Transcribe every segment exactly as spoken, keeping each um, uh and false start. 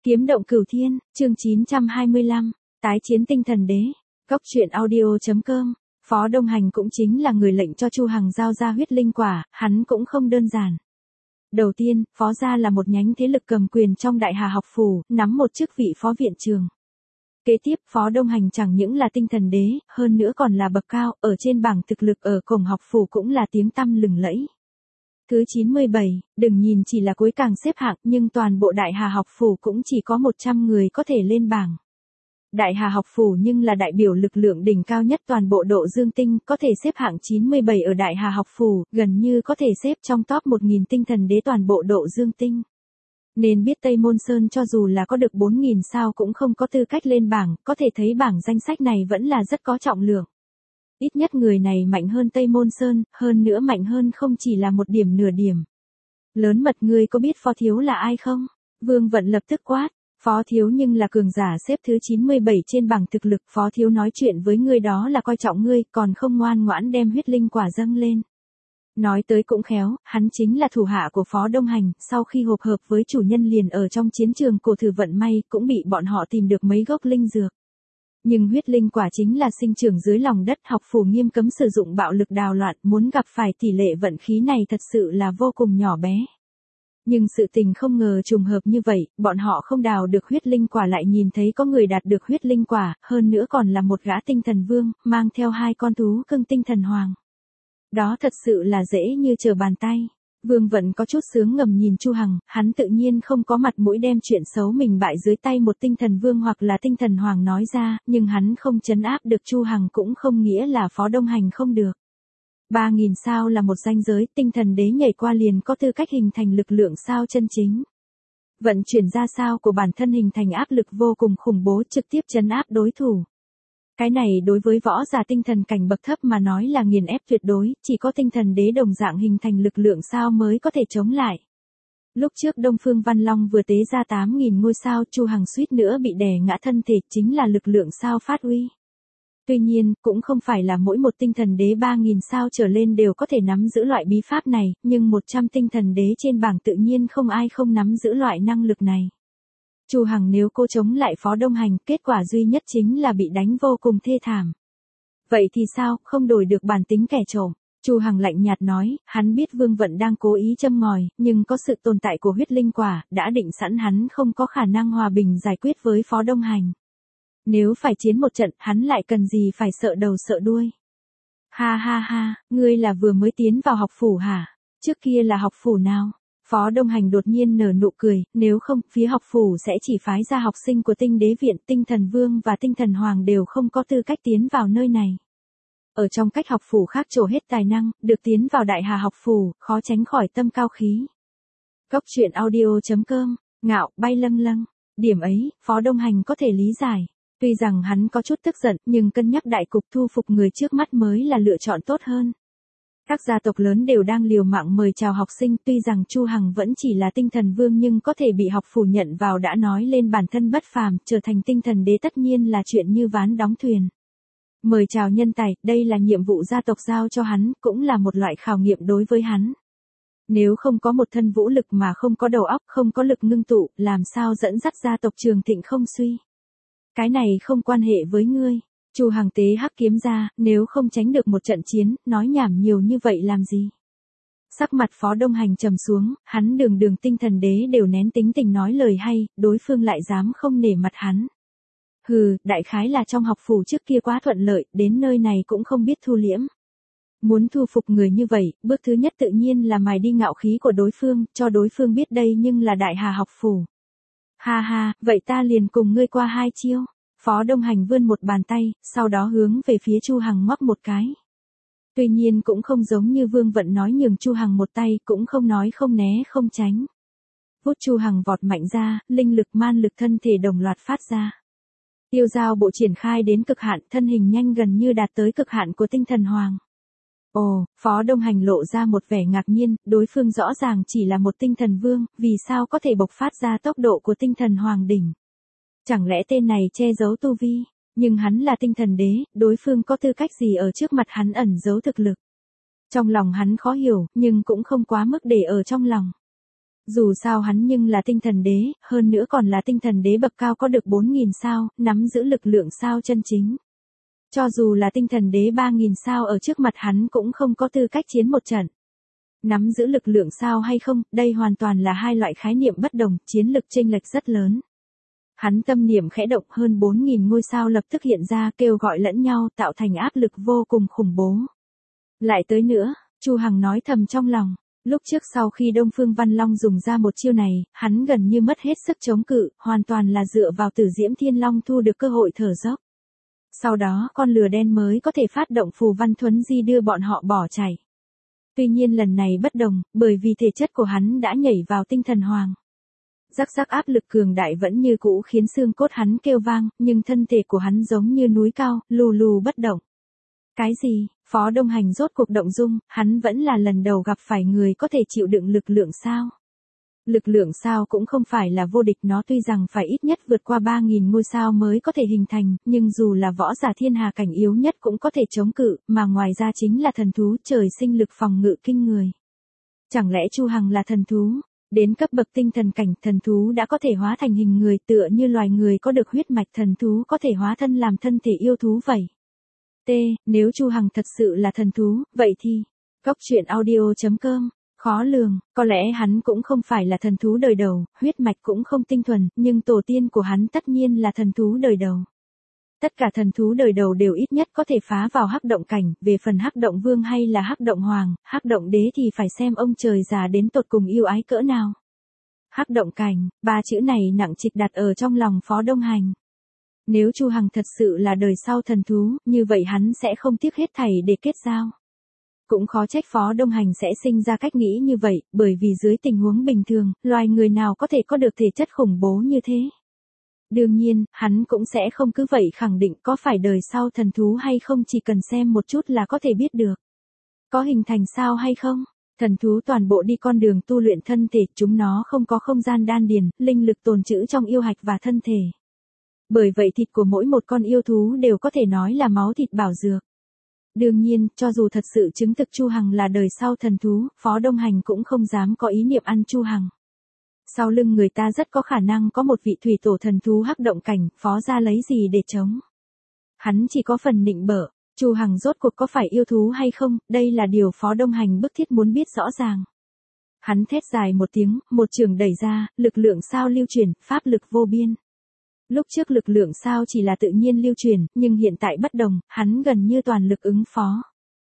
Kiếm động cửu thiên, chương chín trăm hai mươi lăm, tái chiến tinh thần đế. Góc truyện audio.com. Phó Đông Hành cũng chính là người lệnh cho Chu Hằng giao ra huyết linh quả, hắn cũng không đơn giản. Đầu tiên, Phó gia là một nhánh thế lực cầm quyền trong Đại Hà học phủ, nắm một chức vị phó viện trường. Kế tiếp, Phó Đông Hành chẳng những là tinh thần đế, hơn nữa còn là bậc cao, ở trên bảng thực lực ở cổng học phủ cũng là tiếng tăm lừng lẫy. Thứ chín mươi bảy, đừng nhìn chỉ là cuối càng xếp hạng nhưng toàn bộ Đại Hà học phủ cũng chỉ có một trăm người có thể lên bảng. Đại Hà học phủ nhưng là đại biểu lực lượng đỉnh cao nhất toàn bộ độ dương tinh, có thể xếp hạng chín mươi bảy ở Đại Hà học phủ, gần như có thể xếp trong top một nghìn tinh thần đế toàn bộ độ dương tinh. Nên biết Tây Môn Sơn cho dù là có được bốn nghìn sao cũng không có tư cách lên bảng, có thể thấy bảng danh sách này vẫn là rất có trọng lượng. Ít nhất người này mạnh hơn Tây Môn Sơn, hơn nữa mạnh hơn không chỉ là một điểm nửa điểm. Lớn mật, ngươi có biết Phó Thiếu là ai không? Vương Vận lập tức quát. Phó Thiếu nhưng là cường giả xếp thứ chín mươi bảy trên bảng thực lực. Phó Thiếu nói chuyện với ngươi đó là coi trọng ngươi, còn không ngoan ngoãn đem huyết linh quả dâng lên. Nói tới cũng khéo, hắn chính là thủ hạ của Phó Đông Hành, sau khi hộp hợp với chủ nhân liền ở trong chiến trường cổ thử vận may, cũng bị bọn họ tìm được mấy gốc linh dược. Nhưng huyết linh quả chính là sinh trưởng dưới lòng đất, học phủ nghiêm cấm sử dụng bạo lực đào loạn, muốn gặp phải tỷ lệ vận khí này thật sự là vô cùng nhỏ bé. Nhưng sự tình không ngờ trùng hợp như vậy, bọn họ không đào được huyết linh quả lại nhìn thấy có người đạt được huyết linh quả, hơn nữa còn là một gã tinh thần vương, mang theo hai con thú cưng tinh thần hoàng. Đó thật sự là dễ như trở bàn tay. Vương Vận có chút sướng ngầm nhìn Chu Hằng, hắn tự nhiên không có mặt mũi đem chuyện xấu mình bại dưới tay một tinh thần vương hoặc là tinh thần hoàng nói ra, nhưng hắn không trấn áp được Chu Hằng cũng không nghĩa là Phó Đông Hành không được. ba nghìn sao là một ranh giới, tinh thần đế nhảy qua liền có tư cách hình thành lực lượng sao chân chính. Vận chuyển ra sao của bản thân hình thành áp lực vô cùng khủng bố, trực tiếp trấn áp đối thủ. Cái này đối với võ giả tinh thần cảnh bậc thấp mà nói là nghiền ép tuyệt đối, chỉ có tinh thần đế đồng dạng hình thành lực lượng sao mới có thể chống lại. Lúc trước Đông Phương Văn Long vừa tế ra tám nghìn ngôi sao, Chu Hằng suýt nữa bị đè ngã thân thể, chính là lực lượng sao phát uy. Tuy nhiên, cũng không phải là mỗi một tinh thần đế ba nghìn sao trở lên đều có thể nắm giữ loại bí pháp này, nhưng một trăm tinh thần đế trên bảng tự nhiên không ai không nắm giữ loại năng lực này. Chu Hằng nếu cô chống lại Phó Đông Hành, kết quả duy nhất chính là bị đánh vô cùng thê thảm. Vậy thì sao, không đổi được bản tính kẻ trộm? Chu Hằng lạnh nhạt nói, hắn biết Vương Vận đang cố ý châm ngòi, nhưng có sự tồn tại của huyết linh quả, đã định sẵn hắn không có khả năng hòa bình giải quyết với Phó Đông Hành. Nếu phải chiến một trận, hắn lại cần gì phải sợ đầu sợ đuôi. Ha ha ha, ngươi là vừa mới tiến vào học phủ hả? Trước kia là học phủ nào? Phó Đông Hành đột nhiên nở nụ cười, nếu không, phía học phủ sẽ chỉ phái ra học sinh của tinh đế viện, tinh thần vương và tinh thần hoàng đều không có tư cách tiến vào nơi này. Ở trong cách học phủ khác trổ hết tài năng, được tiến vào Đại Hà học phủ, khó tránh khỏi tâm cao khí. Góc truyện audio.com, ngạo, bay lâng lâng. Điểm ấy, Phó Đông Hành có thể lý giải. Tuy rằng hắn có chút tức giận, nhưng cân nhắc đại cục thu phục người trước mắt mới là lựa chọn tốt hơn. Các gia tộc lớn đều đang liều mạng mời chào học sinh, tuy rằng Chu Hằng vẫn chỉ là tinh thần vương nhưng có thể bị học phủ nhận vào đã nói lên bản thân bất phàm, trở thành tinh thần đế tất nhiên là chuyện như ván đóng thuyền. Mời chào nhân tài, đây là nhiệm vụ gia tộc giao cho hắn, cũng là một loại khảo nghiệm đối với hắn. Nếu không có một thân vũ lực mà không có đầu óc, không có lực ngưng tụ, làm sao dẫn dắt gia tộc Trường Thịnh không suy? Cái này không quan hệ với ngươi. Chu Hằng tế hắc kiếm ra, nếu không tránh được một trận chiến, nói nhảm nhiều như vậy làm gì? Sắc mặt Phó Đông Hành trầm xuống, hắn đường đường tinh thần đế đều nén tính tình nói lời hay, đối phương lại dám không nể mặt hắn. Hừ, đại khái là trong học phủ trước kia quá thuận lợi, đến nơi này cũng không biết thu liễm. Muốn thu phục người như vậy, bước thứ nhất tự nhiên là mài đi ngạo khí của đối phương, cho đối phương biết đây nhưng là Đại Hà học phủ. Ha ha, vậy ta liền cùng ngươi qua hai chiêu. Phó Đông Hành vươn một bàn tay, sau đó hướng về phía Chu Hằng ngoắc một cái. Tuy nhiên cũng không giống như Vương Vận nói nhường Chu Hằng một tay, cũng không nói không né không tránh. Vút Chu Hằng vọt mạnh ra, linh lực man lực thân thể đồng loạt phát ra. Tiêu giao bộ triển khai đến cực hạn, thân hình nhanh gần như đạt tới cực hạn của tinh thần hoàng. Ồ, Phó Đông Hành lộ ra một vẻ ngạc nhiên, đối phương rõ ràng chỉ là một tinh thần vương, vì sao có thể bộc phát ra tốc độ của tinh thần hoàng đỉnh. Chẳng lẽ tên này che giấu tu vi, nhưng hắn là tinh thần đế, đối phương có tư cách gì ở trước mặt hắn ẩn giấu thực lực. Trong lòng hắn khó hiểu, nhưng cũng không quá mức để ở trong lòng. Dù sao hắn nhưng là tinh thần đế, hơn nữa còn là tinh thần đế bậc cao có được bốn nghìn sao, nắm giữ lực lượng sao chân chính. Cho dù là tinh thần đế ba nghìn sao ở trước mặt hắn cũng không có tư cách chiến một trận. Nắm giữ lực lượng sao hay không, đây hoàn toàn là hai loại khái niệm bất đồng, chiến lực chênh lệch rất lớn. Hắn tâm niệm khẽ động, hơn bốn nghìn ngôi sao lập tức hiện ra kêu gọi lẫn nhau tạo thành áp lực vô cùng khủng bố. Lại tới nữa, Chu Hằng nói thầm trong lòng, lúc trước sau khi Đông Phương Văn Long dùng ra một chiêu này, hắn gần như mất hết sức chống cự, hoàn toàn là dựa vào Tử Diễm Thiên Long thu được cơ hội thở dốc. Sau đó con lừa đen mới có thể phát động phù văn thuấn di đưa bọn họ bỏ chạy. Tuy nhiên lần này bất đồng, bởi vì thể chất của hắn đã nhảy vào tinh thần hoàng. Rắc rắc áp lực cường đại vẫn như cũ khiến xương cốt hắn kêu vang, nhưng thân thể của hắn giống như núi cao, lù lù bất động. Cái gì? Phó Đông Hành rốt cuộc động dung, hắn vẫn là lần đầu gặp phải người có thể chịu đựng lực lượng sao. Lực lượng sao cũng không phải là vô địch, nó tuy rằng phải ít nhất vượt qua ba nghìn ngôi sao mới có thể hình thành, nhưng dù là võ giả thiên hà cảnh yếu nhất cũng có thể chống cự, mà ngoài ra chính là thần thú trời sinh lực phòng ngự kinh người. Chẳng lẽ Chu Hằng là thần thú? Đến cấp bậc tinh thần cảnh, thần thú đã có thể hóa thành hình người, tựa như loài người có được huyết mạch, thần thú có thể hóa thân làm thân thể yêu thú vậy. T, nếu Chu Hằng thật sự là thần thú, vậy thì, góc truyện audio chấm com, khó lường, có lẽ hắn cũng không phải là thần thú đời đầu, huyết mạch cũng không tinh thuần, nhưng tổ tiên của hắn tất nhiên là thần thú đời đầu. Tất cả thần thú đời đầu đều ít nhất có thể phá vào hắc động cảnh, về phần hắc động vương hay là hắc động hoàng, hắc động đế thì phải xem ông trời già đến tột cùng yêu ái cỡ nào. Hắc động cảnh, ba chữ này nặng trịch đặt ở trong lòng Phó Đông Hành. Nếu Chu Hằng thật sự là đời sau thần thú, như vậy hắn sẽ không tiếc hết thảy để kết giao. Cũng khó trách Phó Đông Hành sẽ sinh ra cách nghĩ như vậy, bởi vì dưới tình huống bình thường, loài người nào có thể có được thể chất khủng bố như thế. Đương nhiên, hắn cũng sẽ không cứ vậy khẳng định có phải đời sau thần thú hay không, chỉ cần xem một chút là có thể biết được. Có hình thành sao hay không? Thần thú toàn bộ đi con đường tu luyện thân thể, chúng nó không có không gian đan điền, linh lực tồn trữ trong yêu hạch và thân thể. Bởi vậy thịt của mỗi một con yêu thú đều có thể nói là máu thịt bảo dược. Đương nhiên, cho dù thật sự chứng thực Chu Hằng là đời sau thần thú, Phó Đông Hành cũng không dám có ý niệm ăn Chu Hằng. Sau lưng người ta rất có khả năng có một vị thủy tổ thần thú hắc động cảnh, Phó gia lấy gì để chống. Hắn chỉ có phần nịnh bợ, Chu Hằng rốt cuộc có phải yêu thú hay không, đây là điều Phó Đông Hành bức thiết muốn biết rõ ràng. Hắn thét dài một tiếng, một trường đẩy ra, lực lượng sao lưu chuyển, pháp lực vô biên. Lúc trước lực lượng sao chỉ là tự nhiên lưu truyền, nhưng hiện tại bất đồng, hắn gần như toàn lực ứng phó.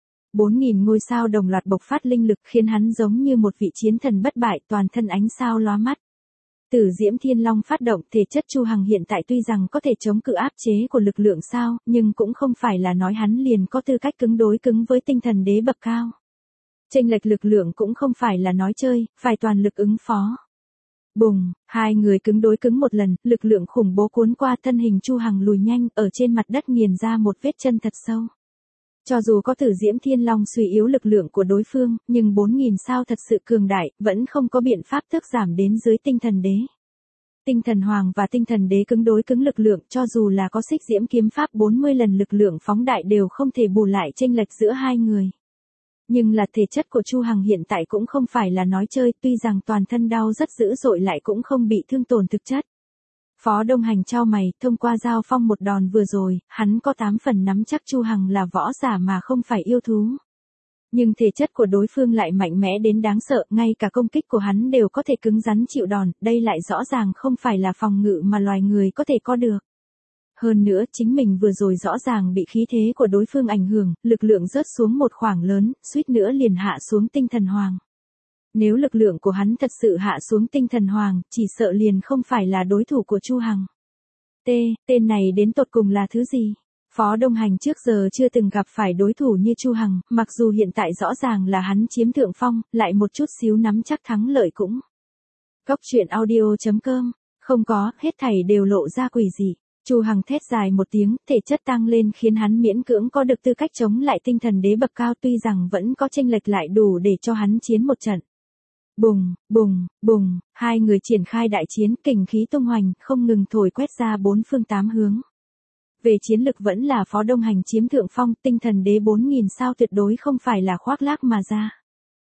bốn nghìn ngôi sao đồng loạt bộc phát linh lực khiến hắn giống như một vị chiến thần bất bại, toàn thân ánh sao lóa mắt. Tử Diễm Thiên Long phát động, thể chất Chu Hằng hiện tại tuy rằng có thể chống cự áp chế của lực lượng sao, nhưng cũng không phải là nói hắn liền có tư cách cứng đối cứng với tinh thần đế bậc cao. Chênh lệch lực lượng cũng không phải là nói chơi, phải toàn lực ứng phó. Bùng, hai người cứng đối cứng một lần, lực lượng khủng bố cuốn qua, thân hình Chu Hằng lùi nhanh, ở trên mặt đất nghiền ra một vết chân thật sâu. Cho dù có Tử Diễm Thiên Long suy yếu lực lượng của đối phương, nhưng bốn nghìn sao thật sự cường đại, vẫn không có biện pháp thức giảm đến dưới tinh thần đế. Tinh thần hoàng và tinh thần đế cứng đối cứng lực lượng, cho dù là có xích diễm kiếm pháp bốn mươi lần lực lượng phóng đại đều không thể bù lại chênh lệch giữa hai người. Nhưng là thể chất của Chu Hằng hiện tại cũng không phải là nói chơi, tuy rằng toàn thân đau rất dữ dội lại cũng không bị thương tổn thực chất. Phó Đông Hành chau mày, thông qua giao phong một đòn vừa rồi, hắn có tám phần nắm chắc Chu Hằng là võ giả mà không phải yêu thú. Nhưng thể chất của đối phương lại mạnh mẽ đến đáng sợ, ngay cả công kích của hắn đều có thể cứng rắn chịu đòn, đây lại rõ ràng không phải là phòng ngự mà loài người có thể có được. Hơn nữa, chính mình vừa rồi rõ ràng bị khí thế của đối phương ảnh hưởng, lực lượng rớt xuống một khoảng lớn, suýt nữa liền hạ xuống tinh thần hoàng. Nếu lực lượng của hắn thật sự hạ xuống tinh thần hoàng, chỉ sợ liền không phải là đối thủ của Chu Hằng. T, tên này đến tột cùng là thứ gì? Phó Đông Hành trước giờ chưa từng gặp phải đối thủ như Chu Hằng, mặc dù hiện tại rõ ràng là hắn chiếm thượng phong, lại một chút xíu nắm chắc thắng lợi cũng. Góc truyện audio chấm com, không có, hết thảy đều lộ ra quỷ dị. Chu Hằng thét dài một tiếng, thể chất tăng lên khiến hắn miễn cưỡng có được tư cách chống lại tinh thần đế bậc cao, tuy rằng vẫn có chênh lệch lại đủ để cho hắn chiến một trận. Bùng, bùng, bùng, hai người triển khai đại chiến, kình khí tung hoành, không ngừng thổi quét ra bốn phương tám hướng. Về chiến lực vẫn là Phó Đông Hành chiếm thượng phong, tinh thần đế bốn nghìn sao tuyệt đối không phải là khoác lác mà ra.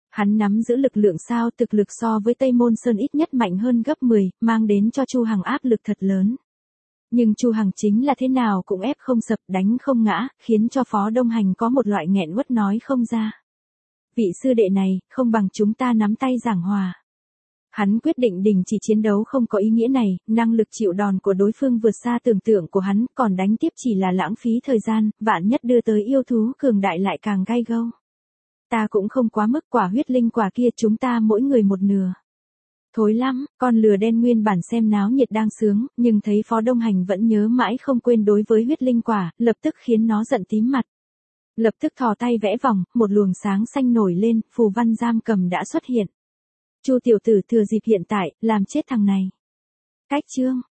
Hắn nắm giữ lực lượng sao thực lực so với Tây Môn Sơn ít nhất mạnh hơn gấp mười, mang đến cho Chu Hằng áp lực thật lớn. Nhưng Chu Hằng chính là thế nào cũng ép không sập, đánh không ngã, khiến cho Phó Đông Hành có một loại nghẹn uất nói không ra. Vị sư đệ này, không bằng chúng ta nắm tay giảng hòa. Hắn quyết định đình chỉ chiến đấu không có ý nghĩa này, năng lực chịu đòn của đối phương vượt xa tưởng tượng của hắn, còn đánh tiếp chỉ là lãng phí thời gian, vạn nhất đưa tới yêu thú cường đại lại càng gai gâu. Ta cũng không quá mức, quả huyết linh quả kia chúng ta mỗi người một nửa. Thối lắm, con lừa đen nguyên bản xem náo nhiệt đang sướng, nhưng thấy Phó Đông Hành vẫn nhớ mãi không quên đối với huyết linh quả, lập tức khiến nó giận tím mặt. Lập tức thò tay vẽ vòng, một luồng sáng xanh nổi lên, phù văn giam cầm đã xuất hiện. Chu tiểu tử thừa dịp hiện tại, làm chết thằng này. Cách chương